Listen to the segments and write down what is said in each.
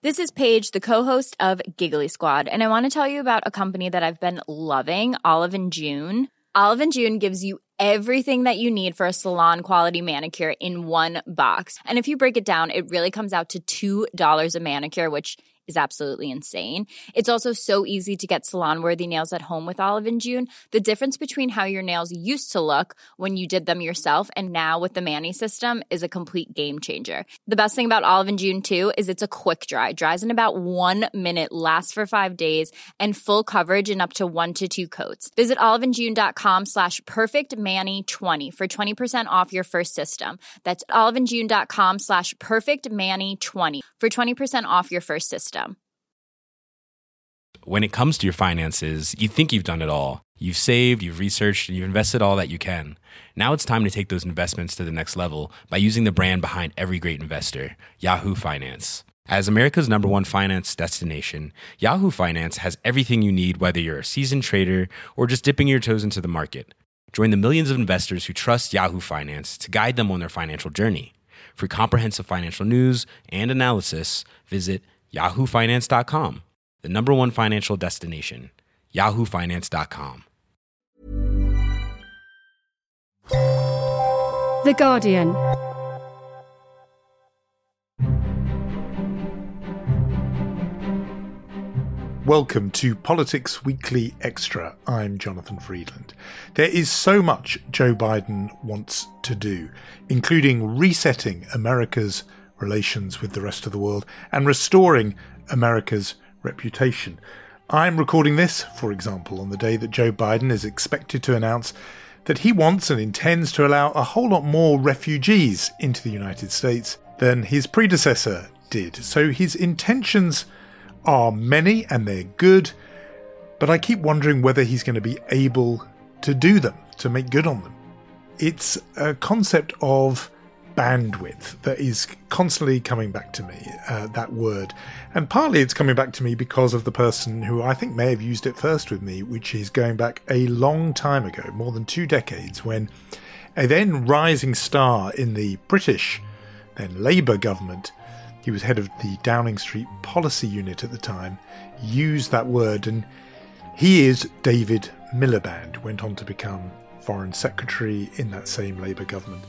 This is Paige, the co-host of Giggly Squad, and I want to tell you about a company that I've been loving, Olive & June. Olive & June gives you everything that you need for a salon-quality manicure in one box. And if you break it down, it really comes out to $2 a manicure, which is absolutely insane. It's also so easy to get salon-worthy nails at home with Olive & June. The difference between how your nails used to look when you did them yourself and now with the Mani system is a complete game changer. The best thing about Olive & June, too, is it's a quick dry. Dries in about 1 minute, lasts for 5 days, and full coverage in up to 1 to 2 coats. Visit oliveandjune.com/perfectmani20 for 20% off your first system. That's oliveandjune.com/perfectmani20 for 20% off your first system. When it comes to your finances, you think you've done it all. You've saved, you've researched, and you've invested all that you can. Now it's time to take those investments to the next level by using the brand behind every great investor, Yahoo Finance. As America's #1 finance destination, Yahoo Finance has everything you need, whether you're a seasoned trader or just dipping your toes into the market. Join the millions of investors who trust Yahoo Finance to guide them on their financial journey. For comprehensive financial news and analysis, visit yahoofinance.com. The #1 financial destination, yahoofinance.com. The Guardian. Welcome to Politics Weekly Extra. I'm Jonathan Freedland. There is so much Joe Biden wants to do, including resetting America's relations with the rest of the world and restoring America's reputation. I'm recording this, for example, on the day that Joe Biden is expected to announce that he wants and intends to allow a whole lot more refugees into the United States than his predecessor did. So his intentions are many and they're good, but I keep wondering whether he's going to be able to do them, to make good on them. It's a concept of bandwidth that is constantly coming back to me, that word. And partly it's coming back to me because of the person who I think may have used it first with me, which is going back a long time ago, more than 2 decades, when a then rising star in the British, then Labour government, he was head of the Downing Street Policy Unit at the time, used that word. And he is David Miliband, went on to become Foreign Secretary in that same Labour government.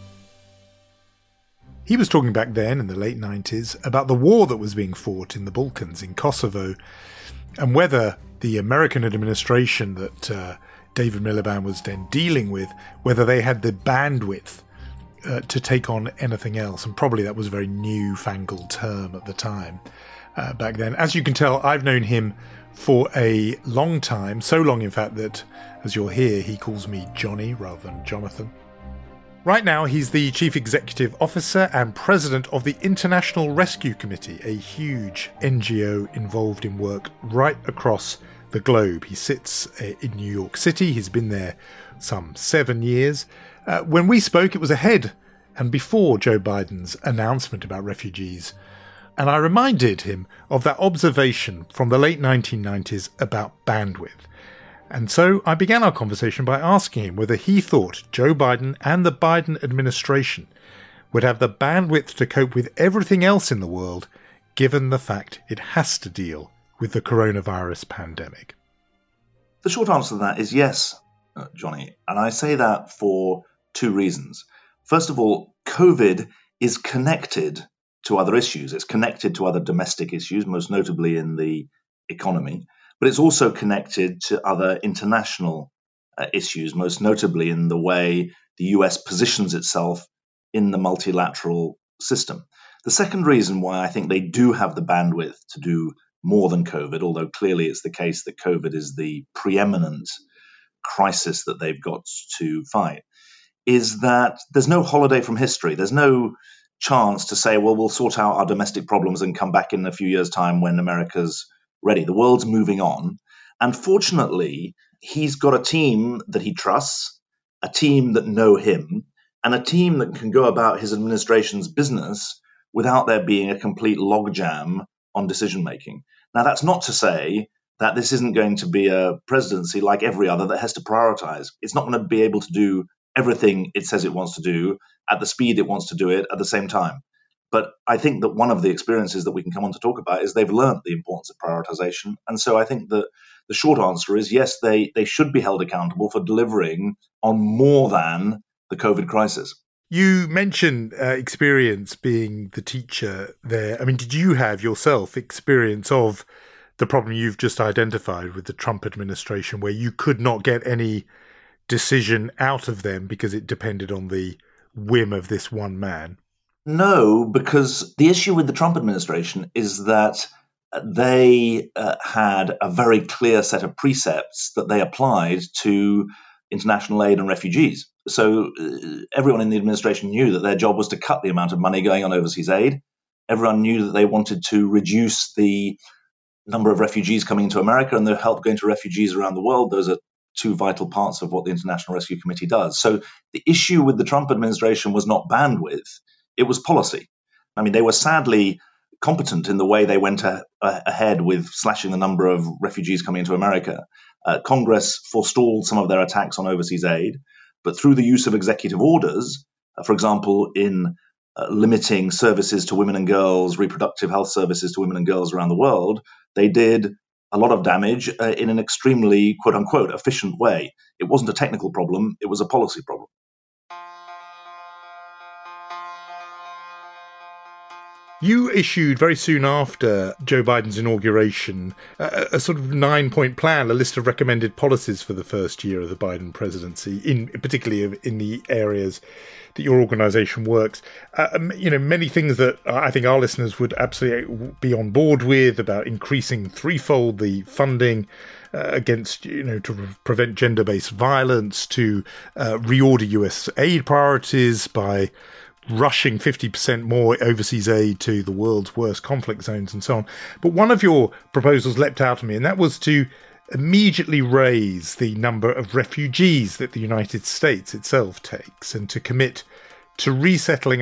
He was talking back then in the late 90s about the war that was being fought in the Balkans, in Kosovo, and whether the American administration that David Miliband was then dealing with, whether they had the bandwidth to take on anything else. And probably that was a very newfangled term at the time back then. As you can tell, I've known him for a long time, so long in fact that, as you'll hear, he calls me Johnny rather than Jonathan. Right now, he's the Chief Executive Officer and President of the International Rescue Committee, a huge NGO involved in work right across the globe. He sits in New York City. He's been there some 7 years. When we spoke, it was ahead and before Joe Biden's announcement about refugees. And I reminded him of that observation from the late 1990s about bandwidth. And so I began our conversation by asking him whether he thought Joe Biden and the Biden administration would have the bandwidth to cope with everything else in the world, given the fact it has to deal with the coronavirus pandemic. The short answer to that is yes, Johnny. And I say that for 2 reasons. First of all, COVID is connected to other issues. It's connected to other domestic issues, most notably in the economy. But it's also connected to other international issues, most notably in the way the US positions itself in the multilateral system. The second reason why I think they do have the bandwidth to do more than COVID, although clearly it's the case that COVID is the preeminent crisis that they've got to fight, is that there's no holiday from history. There's no chance to say, well, we'll sort out our domestic problems and come back in a few years' time when America's ready. The world's moving on. And fortunately, he's got a team that he trusts, a team that know him, and a team that can go about his administration's business without there being a complete logjam on decision-making. Now, that's not to say that this isn't going to be a presidency like every other that has to prioritize. It's not going to be able to do everything it says it wants to do at the speed it wants to do it at the same time. But I think that one of the experiences that we can come on to talk about is they've learned the importance of prioritization. And so I think that the short answer is yes, they should be held accountable for delivering on more than the COVID crisis. You mentioned experience being the teacher there. I mean, did you have yourself experience of the problem you've just identified with the Trump administration, where you could not get any decision out of them because it depended on the whim of this one man? No, because the issue with the Trump administration is that they had a very clear set of precepts that they applied to international aid and refugees. So everyone in the administration knew that their job was to cut the amount of money going on overseas aid. Everyone knew that they wanted to reduce the number of refugees coming into America and the help going to refugees around the world. Those are two vital parts of what the International Rescue Committee does. So the issue with the Trump administration was not bandwidth, it was policy. I mean, they were sadly competent in the way they went ahead with slashing the number of refugees coming into America. Congress forestalled some of their attacks on overseas aid, but through the use of executive orders, for example, in limiting services to women and girls, reproductive health services to women and girls around the world, they did a lot of damage in an extremely, quote unquote, efficient way. It wasn't a technical problem, it was a policy problem. You issued very soon after Joe Biden's inauguration a sort of 9-point plan, a list of recommended policies for the first year of the Biden presidency, particularly in the areas that your organization works. Many things that I think our listeners would absolutely be on board with, about increasing threefold the funding against, to prevent gender-based violence, to reorder US aid priorities by rushing 50% more overseas aid to the world's worst conflict zones and so on. But one of your proposals leapt out at me, and that was to immediately raise the number of refugees that the United States itself takes and to commit to resettling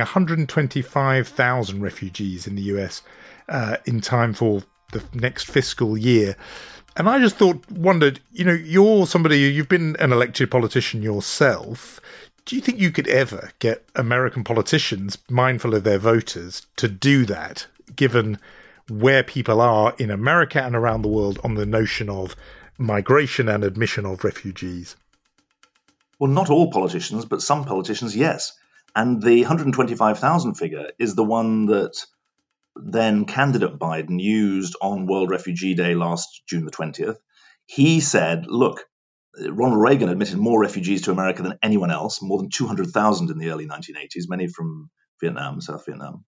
125,000 refugees in the US in time for the next fiscal year. And I just wondered, you're somebody, you've been an elected politician yourself. Do you think you could ever get American politicians, mindful of their voters, to do that, given where people are in America and around the world on the notion of migration and admission of refugees? Well, not all politicians, but some politicians, yes. And the 125,000 figure is the one that then candidate Biden used on World Refugee Day last June the 20th. He said, look, Ronald Reagan admitted more refugees to America than anyone else, more than 200,000 in the early 1980s, many from Vietnam, South Vietnam.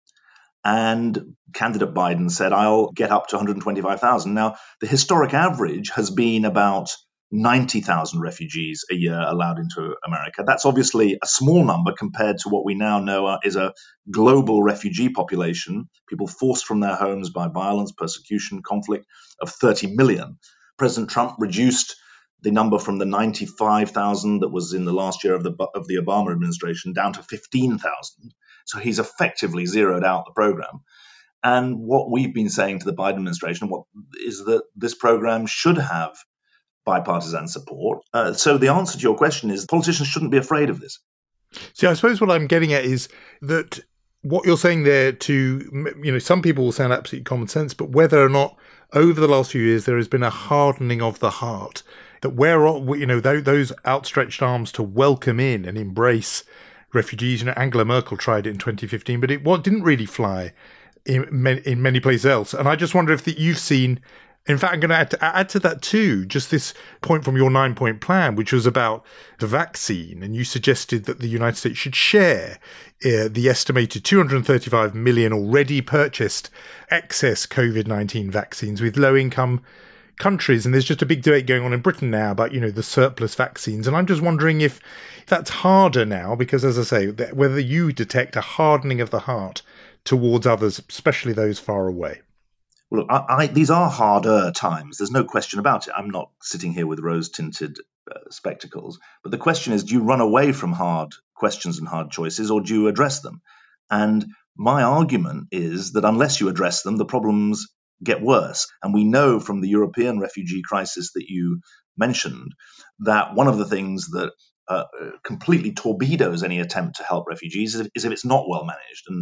And candidate Biden said, I'll get up to 125,000. Now, the historic average has been about 90,000 refugees a year allowed into America. That's obviously a small number compared to what we now know is a global refugee population, people forced from their homes by violence, persecution, conflict, of 30 million. President Trump reduced the number from the 95,000 that was in the last year of the Obama administration down to 15,000. So he's effectively zeroed out the program. And what we've been saying to the Biden administration is that this program should have bipartisan support. So the answer to your question is politicians shouldn't be afraid of this. See, I suppose what I'm getting at is that what you're saying there some people will sound absolutely common sense, but whether or not over the last few years there has been a hardening of the heart, that those outstretched arms to welcome in and embrace refugees. Angela Merkel tried it in 2015, but it didn't really fly in many places else. And I just wonder if you've seen. In fact, I'm going to add to that too, just this point from your 9-point plan, which was about the vaccine. And you suggested that the United States should share the estimated 235 million already purchased excess COVID-19 vaccines with low-income countries. And there's just a big debate going on in Britain now about, the surplus vaccines. And I'm just wondering if that's harder now, because as I say, whether you detect a hardening of the heart towards others, especially those far away. Well, these are harder times. There's no question about it. I'm not sitting here with rose-tinted spectacles. But the question is, do you run away from hard questions and hard choices, or do you address them? And my argument is that unless you address them, the problems get worse. And we know from the European refugee crisis that you mentioned that one of the things that completely torpedoes any attempt to help refugees is if it's not well managed. And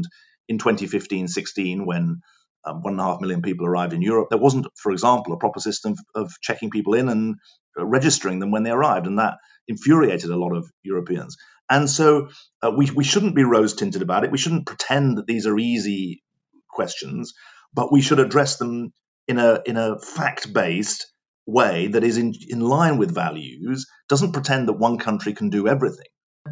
in 2015-16 when 1.5 million people arrived in Europe. There wasn't, for example, a proper system of checking people in and registering them when they arrived, and that infuriated a lot of Europeans. And so we shouldn't be rose-tinted about it. We shouldn't pretend that these are easy questions, but we should address them in a fact-based way that is in line with values, doesn't pretend that one country can do everything.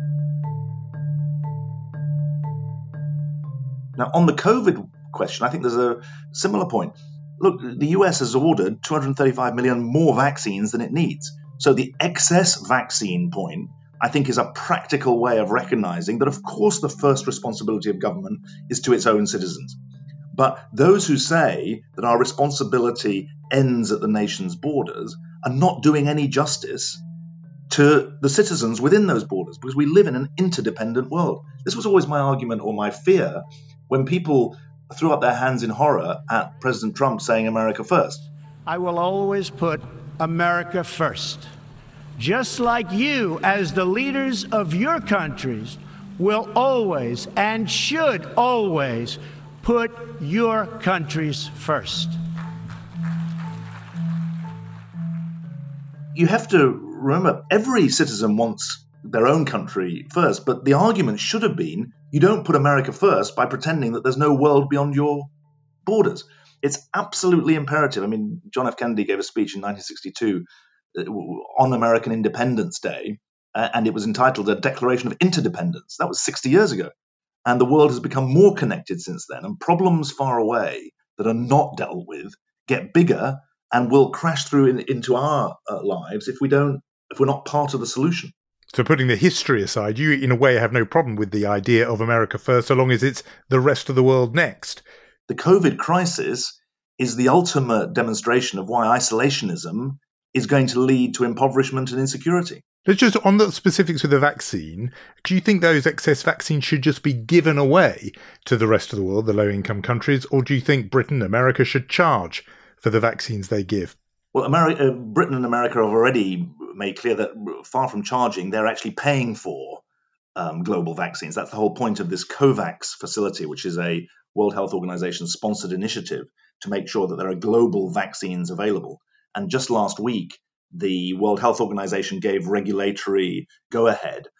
Now, on the COVID question, I think there's a similar point. Look, the US has ordered 235 million more vaccines than it needs. So the excess vaccine point, I think, is a practical way of recognizing that, of course, the first responsibility of government is to its own citizens. But those who say that our responsibility ends at the nation's borders are not doing any justice to the citizens within those borders, because we live in an interdependent world. This was always my argument or my fear when people threw up their hands in horror at President Trump saying America first. I will always put America first, just like you, as the leaders of your countries, will always and should always put your countries first. You have to remember, every citizen wants their own country first, but the argument should have been, you don't put America first by pretending that there's no world beyond your borders. It's absolutely imperative. I mean, John F. Kennedy gave a speech in 1962 on American Independence Day, and it was entitled A Declaration of Interdependence. That was 60 years ago. And the world has become more connected since then, and problems far away that are not dealt with get bigger and will crash through into our lives if we're not part of the solution. So putting the history aside, you in a way have no problem with the idea of America first, so long as it's the rest of the world next. The COVID crisis is the ultimate demonstration of why isolationism is going to lead to impoverishment and insecurity. Let's just, on the specifics of the vaccine, do you think those excess vaccines should just be given away to the rest of the world, the low-income countries, or do you think Britain, America should charge for the vaccines they give? Well, Britain and America have already made clear that far from charging, they're actually paying for global vaccines. That's the whole point of this COVAX facility, which is a World Health Organization sponsored initiative to make sure that there are global vaccines available. And just last week, the World Health Organization gave regulatory go-ahead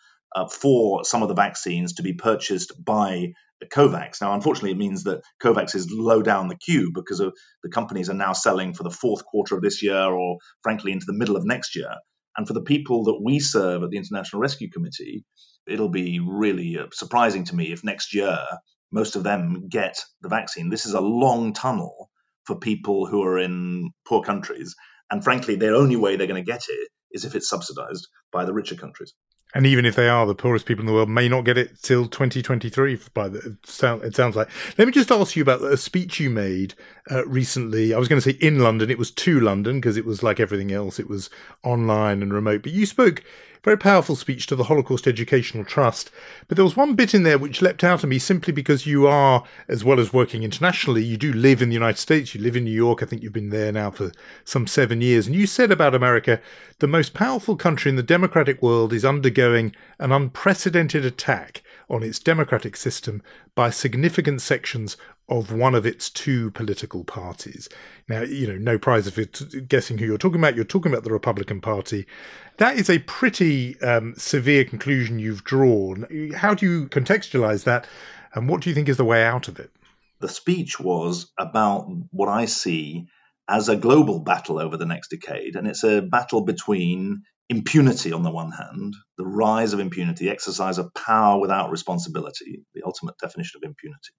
for some of the vaccines to be purchased by COVAX. Now, unfortunately, it means that COVAX is low down the queue because of the companies are now selling for the fourth quarter of this year or, frankly, into the middle of next year. And for the people that we serve at the International Rescue Committee, it'll be really surprising to me if next year most of them get the vaccine. This is a long tunnel for people who are in poor countries. And frankly, the only way they're going to get it is if it's subsidized by the richer countries. And even if they are, the poorest people in the world may not get it till 2023, it sounds like. Let me just ask you about a speech you made recently. I was going to say in London. It was to London because it was like everything else. It was online and remote. But you spoke a very powerful speech to the Holocaust Educational Trust. But there was one bit in there which leapt out at me simply because you are, as well as working internationally, you do live in the United States. You live in New York. I think you've been there now for some 7 years. And you said about America, the most powerful country in the democratic world is undergoing an unprecedented attack on its democratic system by significant sections of one of its two political parties. Now, no prize if it's guessing who you're talking about. You're talking about the Republican Party. That is a pretty severe conclusion you've drawn. How do you contextualize that, and what do you think is the way out of it? The speech was about what I see as a global battle over the next decade, and it's a battle between impunity on the one hand, the rise of impunity, exercise of power without responsibility, the ultimate definition of impunity,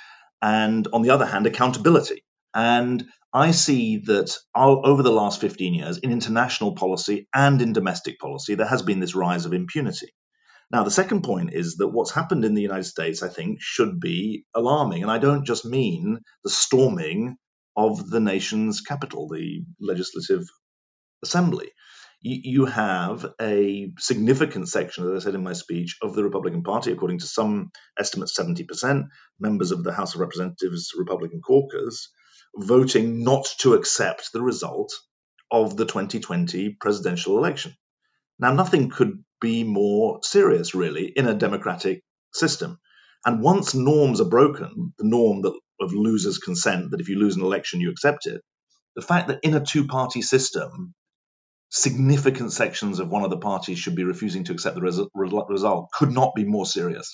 and on the other hand, accountability. And I see that over the last 15 years, in international policy and in domestic policy, there has been this rise of impunity. Now, the second point is that what's happened in the United States, I think, should be alarming. And I don't just mean the storming of the nation's capital, the Legislative Assembly. You have a significant section, as I said in my speech, of the Republican Party, according to some estimates, 70%, members of the House of Representatives Republican caucus, voting not to accept the result of the 2020 presidential election. Now, nothing could be more serious, really, in a democratic system. And once norms are broken, the norm of losers consent, that if you lose an election, you accept it, the fact that in a two-party system, significant sections of one of the parties should be refusing to accept the result could not be more serious.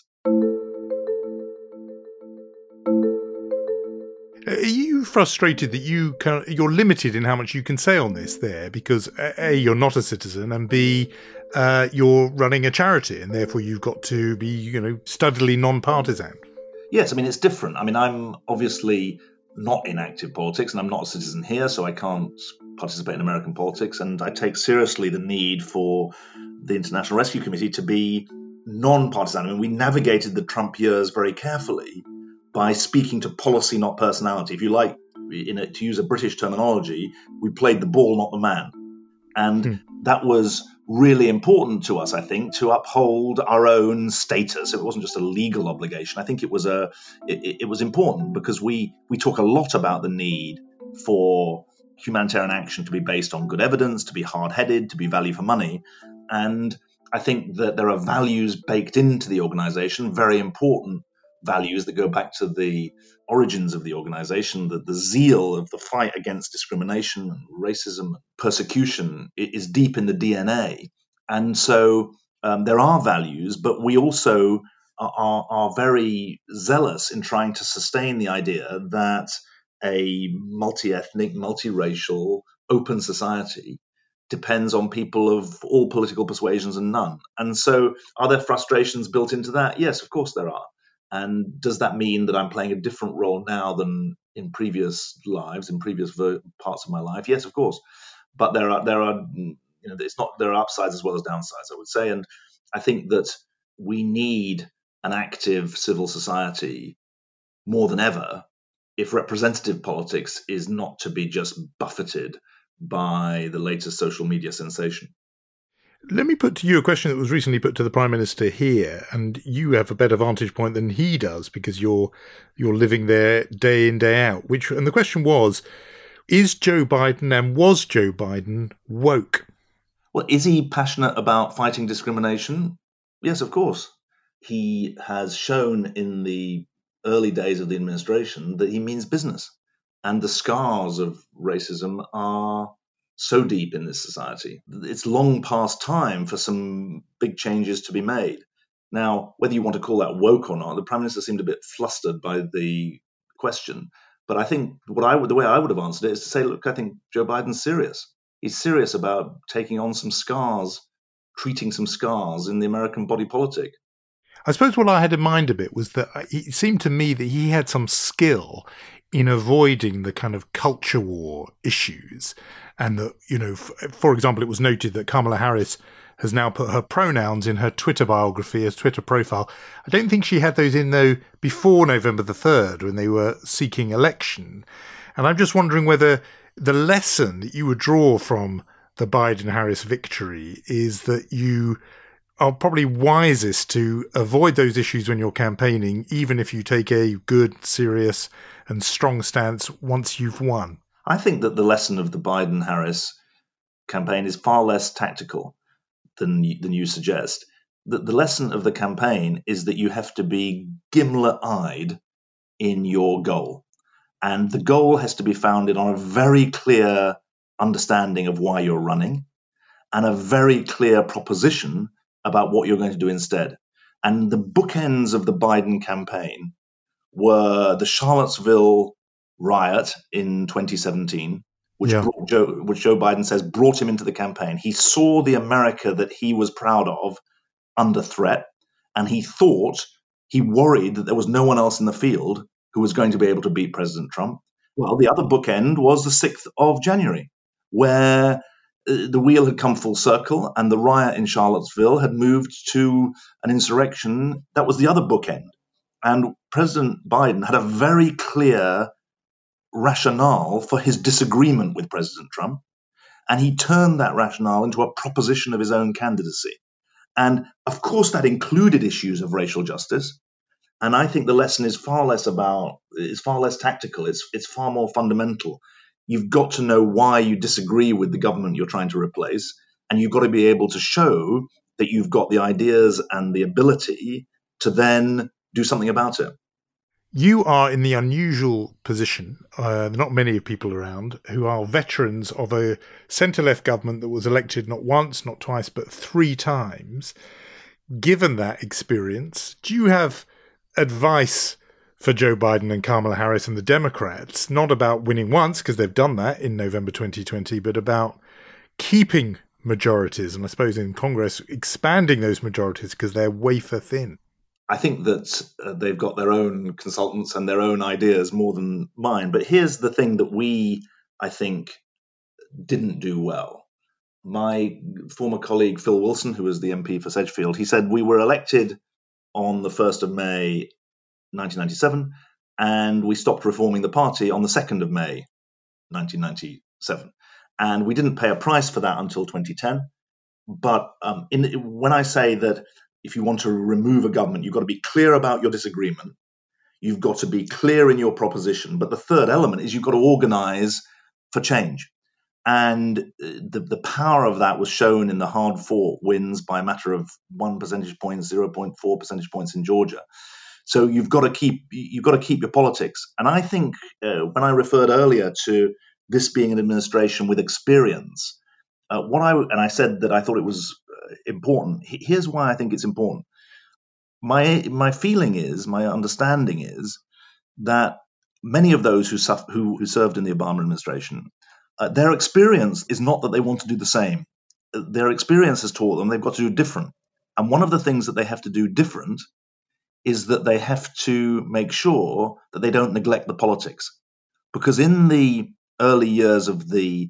Are you frustrated that you're limited in how much you can say on this there? Because A, you're not a citizen, and B, you're running a charity, and therefore you've got to be, studdily non-partisan. Yes, I mean, it's different. I mean, I'm obviously not in active politics, and I'm not a citizen here, so I can't participate in American politics. And I take seriously the need for the International Rescue Committee to be non-partisan. I mean, we navigated the Trump years very carefully by speaking to policy, not personality. If you like, to use a British terminology, we played the ball, not the man. And that was really important to us, I think, to uphold our own status. It wasn't just a legal obligation. I think it was it was important because we talk a lot about the need for humanitarian action to be based on good evidence, to be hard-headed, to be value for money. And I think that there are values baked into the organization, very important values that go back to the origins of the organization, that the zeal of the fight against discrimination and racism, persecution is deep in the DNA. And so there are values, but we also are very zealous in trying to sustain the idea that a multi-ethnic, multiracial, open society depends on people of all political persuasions and none. And so are there frustrations built into that? Yes, of course there are. And does that mean that I'm playing a different role now than in previous lives, in previous parts of my life? Yes, of course. But there are there are upsides as well as downsides, I would say. And I think that we need an active civil society more than ever if representative politics is not to be just buffeted by the latest social media sensation. Let me put to you a question that was recently put to the Prime Minister here, and you have a better vantage point than he does because you're living there day in, day out. And the question was, is Joe Biden and was Joe Biden woke? Well, is he passionate about fighting discrimination? Yes, of course. He has shown in the early days of the administration that he means business. And the scars of racism are so deep in this society. It's long past time for some big changes to be made. Now, whether you want to call that woke or not, the Prime Minister seemed a bit flustered by the question. But I think the way I would have answered it is to say, look, I think Joe Biden's serious. He's serious about taking on some scars, treating some scars in the American body politic. I suppose what I had in mind a bit was that it seemed to me that he had some skill in avoiding the kind of culture war issues. And that, for example, it was noted that Kamala Harris has now put her pronouns in her Twitter biography as Twitter profile. I don't think she had those in, though, before November the 3rd when they were seeking election. And I'm just wondering whether the lesson that you would draw from the Biden-Harris victory is that you are probably wisest to avoid those issues when you're campaigning, even if you take a good, serious and strong stance once you've won. I think that the lesson of the Biden-Harris campaign is far less tactical than you suggest. The lesson of the campaign is that you have to be gimlet-eyed in your goal. And the goal has to be founded on a very clear understanding of why you're running and a very clear proposition about what you're going to do instead. And the bookends of the Biden campaign were the Charlottesville riot in 2017, which Joe Biden says brought him into the campaign. He saw the America that he was proud of under threat, and he worried that there was no one else in the field who was going to be able to beat President Trump. Well, the other bookend was the 6th of January, where the wheel had come full circle and the riot in Charlottesville had moved to an insurrection. That was the other bookend. And President Biden had a very clear rationale for his disagreement with President Trump. And he turned that rationale into a proposition of his own candidacy. And of course, that included issues of racial justice. And I think the lesson is far less tactical. It's far more fundamental. You've got to know why you disagree with the government you're trying to replace. And you've got to be able to show that you've got the ideas and the ability to then do something about it. You are in the unusual position, not many people around, who are veterans of a centre-left government that was elected not once, not twice, but 3 times. Given that experience, do you have advice for Joe Biden and Kamala Harris and the Democrats, not about winning once, because they've done that in November 2020, but about keeping majorities, and I suppose in Congress, expanding those majorities because they're wafer thin? I think that they've got their own consultants and their own ideas more than mine. But here's the thing that we, I think, didn't do well. My former colleague, Phil Wilson, who was the MP for Sedgefield, he said we were elected on the 1st of May, 1997, and we stopped reforming the party on the 2nd of May, 1997. And we didn't pay a price for that until 2010. But when I say that if you want to remove a government, you've got to be clear about your disagreement. You've got to be clear in your proposition. But the third element is you've got to organize for change. And the power of that was shown in the hard-fought wins by a matter of 1 percentage point, 0.4 percentage points in Georgia. So you've got to keep your politics. And I think when I referred earlier to this being an administration with experience, I said that I thought it was important. Here's why I think it's important. My feeling is, my understanding is that many of those who served in the Obama administration, their experience is not that they want to do the same. Their experience has taught them they've got to do different. And one of the things that they have to do different is that they have to make sure that they don't neglect the politics. Because in the early years of the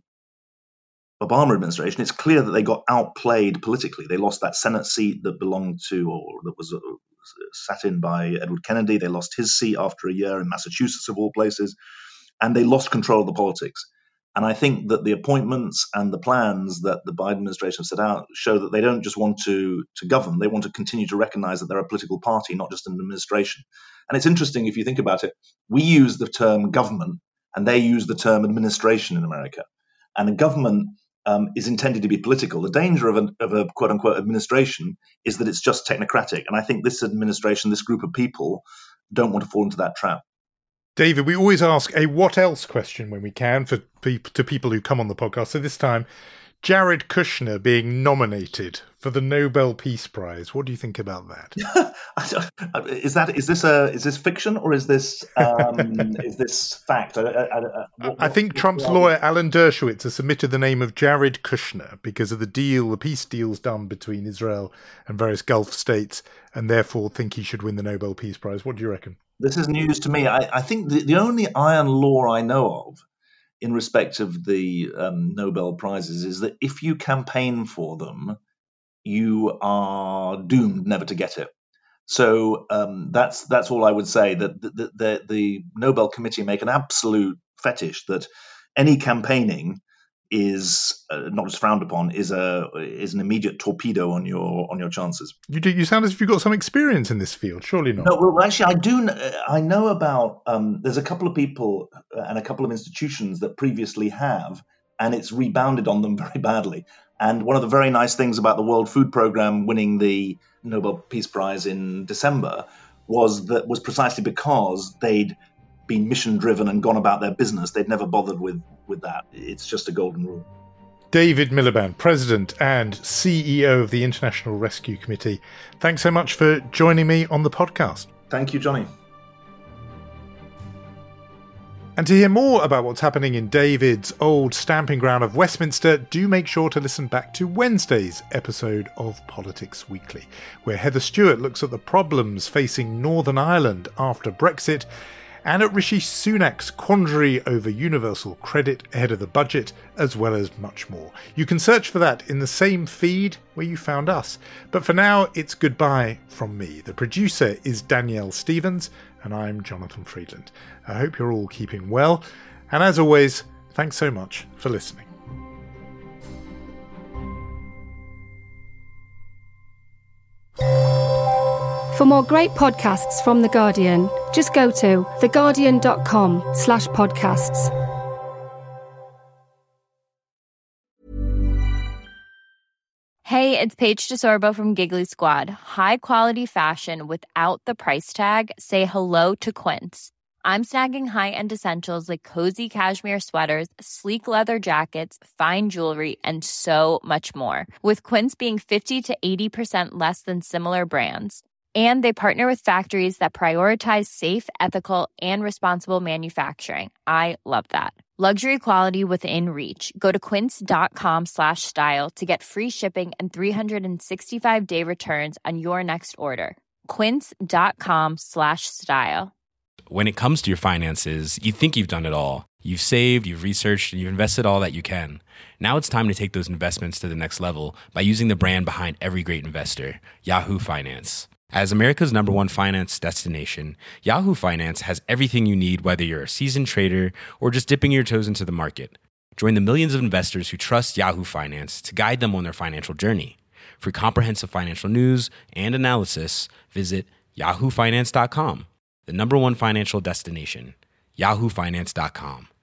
Obama administration, it's clear that they got outplayed politically. They lost that Senate seat that belonged to, or that was sat in by Edward Kennedy. They lost his seat after a year in Massachusetts, of all places, and they lost control of the politics. And I think that the appointments and the plans that the Biden administration set out show that they don't just want to govern, they want to continue to recognize that they're a political party, not just an administration. And it's interesting, if you think about it, we use the term government and they use the term administration in America. And a government is intended to be political. The danger of a quote-unquote administration is that it's just technocratic. And I think this administration, this group of people, don't want to fall into that trap. David, we always ask a what else question when we can to people who come on the podcast. So this time, Jared Kushner being nominated for the Nobel Peace Prize. What do you think about that? Is this fiction or is this is this fact? I think Trump's lawyer Alan Dershowitz has submitted the name of Jared Kushner because of the peace deals done between Israel and various Gulf states, and therefore think he should win the Nobel Peace Prize. What do you reckon? This is news to me. I think the only iron law I know of in respect of the Nobel Prizes is that if you campaign for them, you are doomed never to get it. So that's all I would say, that the Nobel Committee make an absolute fetish that any campaigning is not just frowned upon, is an immediate torpedo on your chances. You sound as if you've got some experience in this field. Surely not. No, well, actually, I do. I know about. There's a couple of people and a couple of institutions that previously have, and it's rebounded on them very badly. And one of the very nice things about the World Food Programme winning the Nobel Peace Prize in December was precisely because they'd been mission driven and gone about their business. They'd never bothered with that. It's just a golden rule. David Miliband, President and CEO of the International Rescue Committee. Thanks so much for joining me on the podcast. Thank you, Johnny. And to hear more about what's happening in David's old stamping ground of Westminster, do make sure to listen back to Wednesday's episode of Politics Weekly, where Heather Stewart looks at the problems facing Northern Ireland after Brexit, and at Rishi Sunak's quandary over universal credit ahead of the budget, as well as much more. You can search for that in the same feed where you found us. But for now, it's goodbye from me. The producer is Danielle Stevens, and I'm Jonathan Freedland. I hope you're all keeping well, and as always, thanks so much for listening. For more great podcasts from The Guardian, just go to theguardian.com/podcasts. Hey, it's Paige DeSorbo from Giggly Squad. High quality fashion without the price tag. Say hello to Quince. I'm snagging high-end essentials like cozy cashmere sweaters, sleek leather jackets, fine jewelry, and so much more. With Quince being 50 to 80% less than similar brands. And they partner with factories that prioritize safe, ethical, and responsible manufacturing. I love that. Luxury quality within reach. Go to quince.com/style to get free shipping and 365-day returns on your next order. Quince.com/style. When it comes to your finances, you think you've done it all. You've saved, you've researched, and you've invested all that you can. Now it's time to take those investments to the next level by using the brand behind every great investor, Yahoo Finance. As America's #1 finance destination, Yahoo Finance has everything you need, whether you're a seasoned trader or just dipping your toes into the market. Join the millions of investors who trust Yahoo Finance to guide them on their financial journey. For comprehensive financial news and analysis, visit yahoofinance.com, the #1 financial destination, yahoofinance.com.